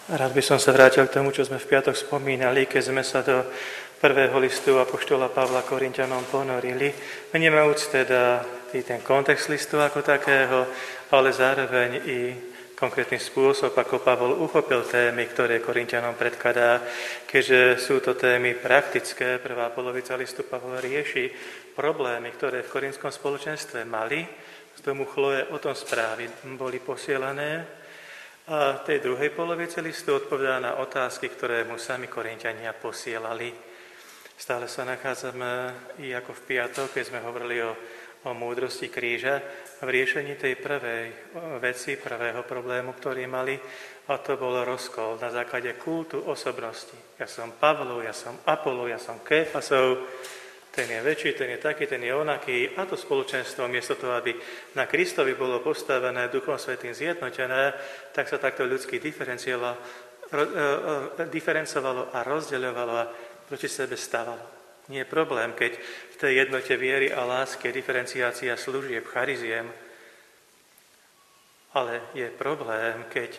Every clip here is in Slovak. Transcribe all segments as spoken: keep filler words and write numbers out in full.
Rád by som sa vrátil k tomu, čo sme v piatok spomínali, keď sme sa do prvého listu apoštola Pavla Korinťanom ponorili. Vnímajúc teda ten kontext listu ako takého, ale zároveň i konkrétny spôsob, ako Pavol uchopil témy, ktoré Korinťanom predkladá, keďže sú to témy praktické. Prvá polovica listu Pavol rieši problémy, ktoré v korintskom spoločenstve mali. Z tomu Chloe o tom správy boli posielané. A v tej druhej polovici listu odpovedá na otázky, ktoré mu sami Korinťania posielali. Stále sa nachádzame i ako v piatok, keď sme hovorili o, o múdrosti kríža, v riešení tej prvej veci, prvého problému, ktorý mali, a to bol rozkol na základe kultu osobnosti. Ja som Pavlov, ja som Apollo, ja som Kéfasov, ten je väčší, ten je taký, ten je onaký. A to spoločenstvo, miesto toho, aby na Kristovi bolo postavené, Duchom Svätým zjednotené, tak sa takto ľudsky diferencovalo, diferencovalo a rozdeľovalo a proti sebe stávalo. Nie je problém, keď v tej jednote viery a lásky je diferenciácia služieb, chariziem, ale je problém, keď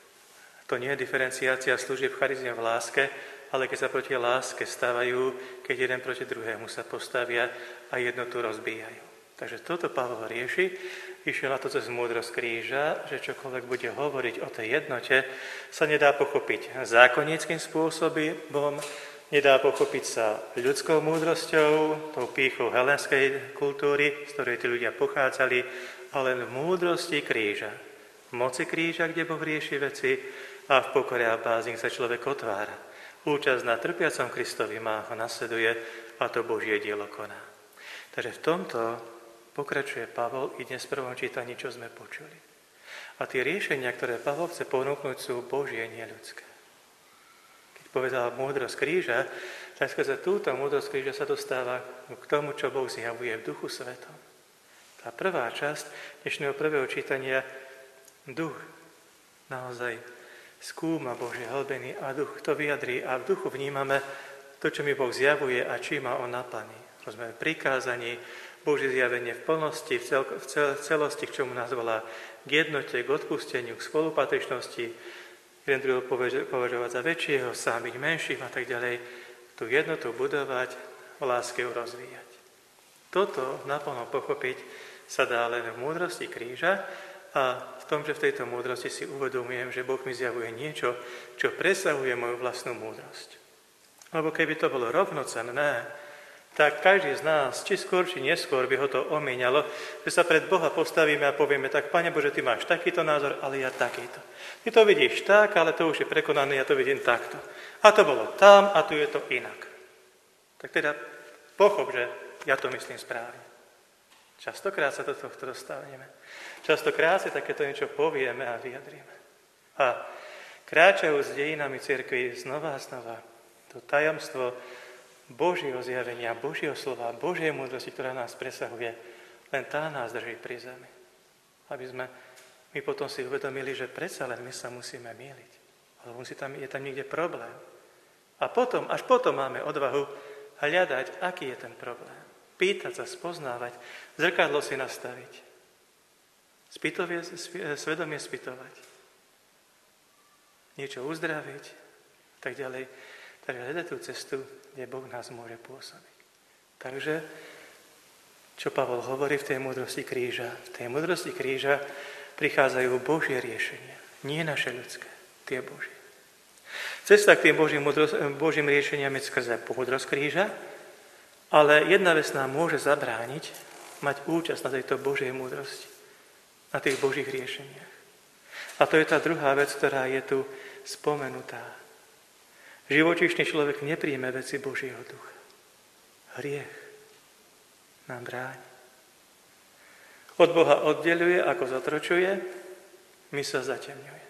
to nie je diferenciácia služieb, chariziem v láske, ale keď sa proti láske stávajú, keď jeden proti druhému sa postavia a jednotu rozbíjajú. Takže toto Pavol rieši, išiel na to cez múdrosť kríža, že čokoľvek bude hovoriť o tej jednote, sa nedá pochopiť zákonníckym spôsobom, nedá pochopiť sa ľudskou múdrosťou, tou pýchou helenskej kultúry, z ktorej tí ľudia pochádzali, ale v múdrosti kríža, v moci kríža, kde Boh rieši veci a v pokore a bázni sa človek otvára. Účasť na trpiacom Kristovi má ho nasleduje a to Božie dielo koná. Takže v tomto pokračuje Pavol i dnes v prvom čítaní, čo sme počuli. A tie riešenia, ktoré Pavol chce ponúknuť, sú Božie, nie ľudské. Keď povedal múdrosť kríža, tak skrze túto múdrosť kríža sa dostáva k tomu, čo Boh zjavuje v Duchu Svetom. Tá prvá časť dnešného prvého čítania, duch naozaj skúma Božie hlbiny a duch to vyjadrí a v duchu vnímame to, čo mi Boh zjavuje a čím ma on naplní. Rozumieme prikázaní, Božie zjavenie v plnosti, v, cel, v cel, celosti, k čomu nás volá k jednote, k odpusteniu, k spolupatričnosti, jeden druhého považovať za väčšieho, sám byť menším a tak ďalej. Tú jednotu budovať, v láske ju rozvíjať. Toto naplno pochopiť sa dá len v múdrosti kríža a v tom, že v tejto múdrosti si uvedomujem, že Boh mi zjavuje niečo, čo presahuje moju vlastnú múdrosť. Lebo keby to bolo rovnocenné, tak každý z nás, či skôr, či neskôr, by ho to omíňalo, že sa pred Boha postavíme a povieme, tak Pane Bože, Ty máš takýto názor, ale ja takýto. Ty to vidíš tak, ale to už je prekonané, ja to vidím takto. A to bolo tam, a tu je to inak. Tak teda pochop, že ja to myslím správne. Častokrát sa do tohto dostávame. Častokrát si takéto niečo povieme a vyjadríme. A kráčajú s dejinami cirkvi znova a znova to tajomstvo Božieho zjavenia, Božieho slova, Božej múdrosti, ktorá nás presahuje, len tá nás drží pri zemi. Aby sme my potom si uvedomili, že predsa len my sa musíme myliť. Alebo musí tam, je tam niekde problém. A potom, až potom máme odvahu hľadať, aký je ten problém. Pýtať sa, spoznávať, zrkadlo si nastaviť. Spytovie, svedomie spytovať. Niečo uzdraviť, tak ďalej. Takže hľadať tú cestu, kde Boh nás môže pôsobiť. Takže, čo Pavol hovorí v tej múdrosti kríža? V tej múdrosti kríža prichádzajú Božie riešenia. Nie naše ľudské, tie Božie. Cesta k tým Božím, Božím riešeniam je skrze múdrosť kríža, ale jedna vec nám môže zabrániť mať účasť na tejto Božej múdrosti, na tých Božích riešeniach. A to je tá druhá vec, ktorá je tu spomenutá. Živočíšny človek nepríjme veci Božieho ducha. Hriech nám bráni. Od Boha oddeľuje, ako zotročuje, my sa zatemňuje.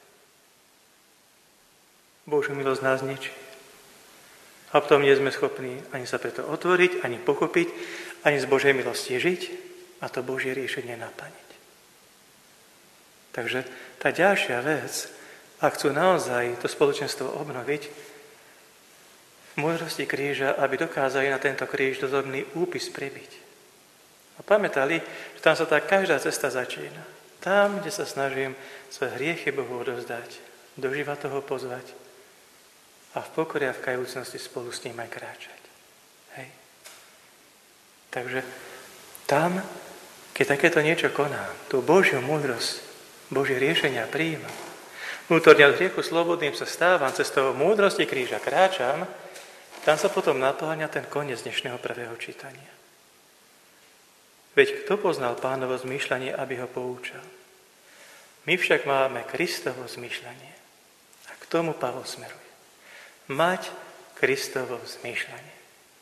Božiu milosť nás ničí. A potom nie sme schopní ani sa preto otvoriť, ani pochopiť, ani z Božej milosti žiť a to Božie riešenie naplniť. Takže tá ďalšia vec, ak chcú naozaj to spoločenstvo obnoviť, v múdrosti kríža, aby dokázali na tento kríž dozorný úpis pribiť. A pamätali, že tam sa tá každá cesta začína. Tam, kde sa snažím svoje hriechy Bohu odovzdať, do života ho pozvať a v pokore a v kajúcnosti spolu s ním aj kráčať. Hej. Takže tam, keď takéto niečo konám, tú Božiu múdrosť, Božie riešenia prijímam, vnútorne od hriechu slobodným sa stávam, cez toho múdrosti kríža kráčam, tam sa potom napĺňa ten koniec dnešného prvého čítania. Veď kto poznal Pánovo zmýšľanie, aby ho poučal? My však máme Kristovo zmýšľanie. A k tomu Pavol smeruje. Mať Kristovo zmýšľanie.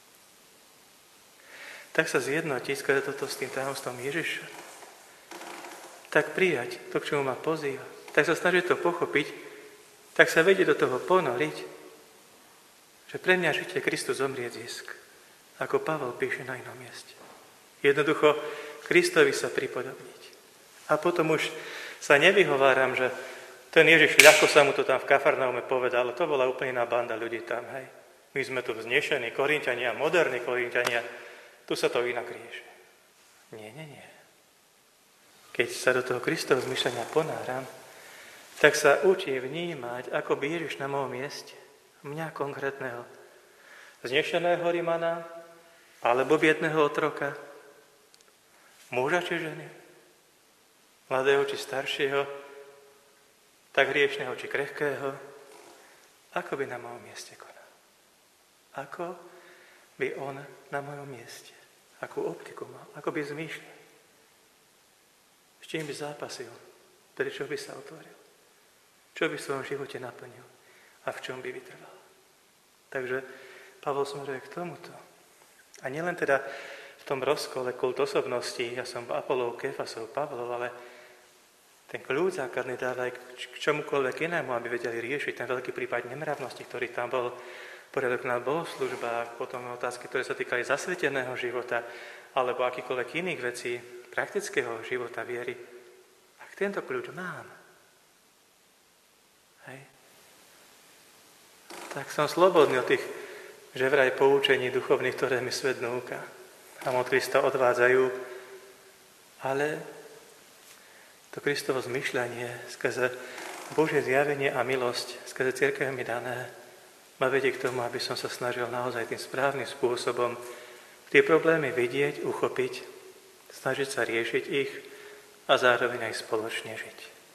Tak sa zjednotiť skrze toto s tým tajomstvom Ježiša. Tak prijať to, k čomu ma pozýva. Tak sa snažiť to pochopiť. Tak sa vedieť do toho ponoriť, že pre mňa žitie Kristus zomrie zisk. Ako Pavol píše na inom mieste. Jednoducho Kristovi sa pripodobniť. A potom už sa nevyhováram, že ten Ježiš ľahko sa mu to tam v Kafarnaume povedal, to bola úplne iná banda ľudí tam, hej. My sme tu vznešení Korinťania, moderní Korinťania, tu sa to inak rieši. Nie, nie, nie. Keď sa do toho Kristovho zmyšľania ponáram, tak sa učí vnímať, ako by Ježiš na mojom mieste, mňa konkrétneho, vznešeného Rimana, alebo biedného otroka, muža či ženy, mladého či staršieho, tak hriešného či krehkého, ako by na mojom mieste konal. Ako by on na mojom mieste, akú optiku mal, ako by zmýšľal, s čím by zápasil, tedy čo by sa otvoril, čo by v svojom živote naplnil a v čom by vytrval. Takže Pavol smeruje k tomuto. A nielen teda v tom rozkole kult osobnosti, ja som Apolov, Kéfasov, Pavlov, ale ten kľúč základný dáva aj k čomukoľvek inému, aby vedeli riešiť ten veľký prípad nemravnosti, ktorý tam bol, poriadok na bohoslúžbách, potom otázky, ktoré sa týkali zasveteného života, alebo akýkoľvek iných vecí, praktického života viery. Ak tento kľúč mám, hej, tak som slobodný od tých, že vraj poučení duchovných, ktoré mi svet núka a od Krista odvádzajú, ale to Kristovo zmyšľanie skrze Božie zjavenie a milosť, skrze cirkev mi dané, ma vedie k tomu, aby som sa snažil naozaj tým správnym spôsobom tie problémy vidieť, uchopiť, snažiť sa riešiť ich a zároveň aj spoločne žiť.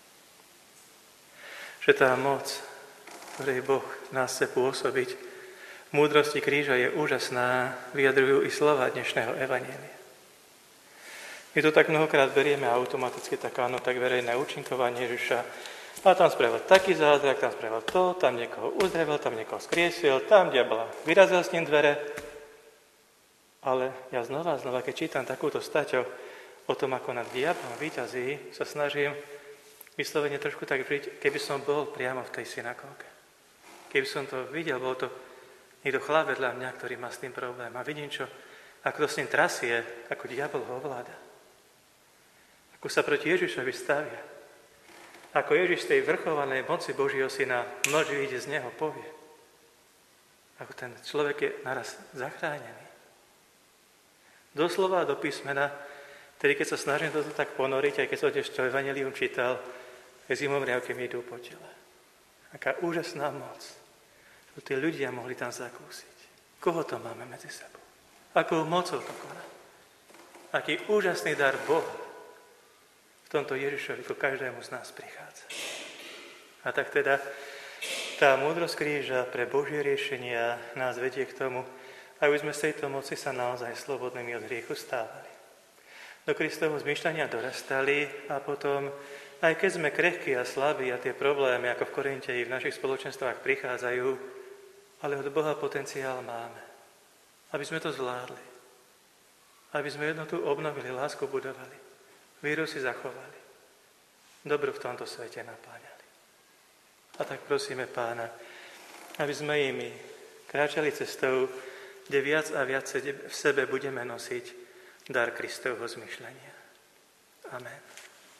Že tá moc, ktorej Boh nás chce pôsobiť, v múdrosti kríža je úžasná, vyjadrujú i slova dnešného evanjelia. My to tak mnohokrát berieme automaticky, tak áno, tak verejné účinkovanie Ježiša. A tam spravil taký zázrak, tam spravil to, tam niekoho uzdravil, tam niekoho skriesil, tam diabla vyrazil s ním dvere. Ale ja znova, znova, keď čítam takúto staťo o tom, ako nad diablom víťazí, sa snažím vyslovene trošku tak žiť, keby som bol priamo v tej synagóge. Keby som to videl, bol to niekto chlap vedľa mňa, ktorý má s tým problém. A vidím, čo, ako to s ním trasie, ako diabol ho ovláda. Ako sa proti Ježišovi stavia. Ako Ježiš z tej vrchovanej moci Božieho syna množí ide z neho, povie. Ako ten človek je naraz zachránený. Doslova do písmena, tedy keď sa snažím toto tak ponoriť, aj keď som tiež to evanjelium čítal, zimomriavky mi idú po tele. Aká úžasná moc, že tí ľudia mohli tam zakúsiť. Koho to máme medzi sebou? Akou mocou to koná? Aký úžasný dar Boha v tomto Ježišovi ku každému z nás prichádza. A tak teda tá múdrosť kríža pre Božie riešenia nás vedie k tomu, aby sme z tejto moci sa naozaj slobodnými od hriechu stávali. Do Kristovho zmýšľania dorastali a potom, aj keď sme krehkí a slabí a tie problémy, ako v Korinte i v našich spoločenstvách prichádzajú, ale od Boha potenciál máme, aby sme to zvládli. Aby sme jednotu obnovili, lásku budovali, víru si zachovali, dobro v tomto svete napáňali. A tak prosíme Pána, aby sme i my kráčali cestou, kde viac a viac v sebe budeme nosiť dar Kristovho zmyšľania. Amen.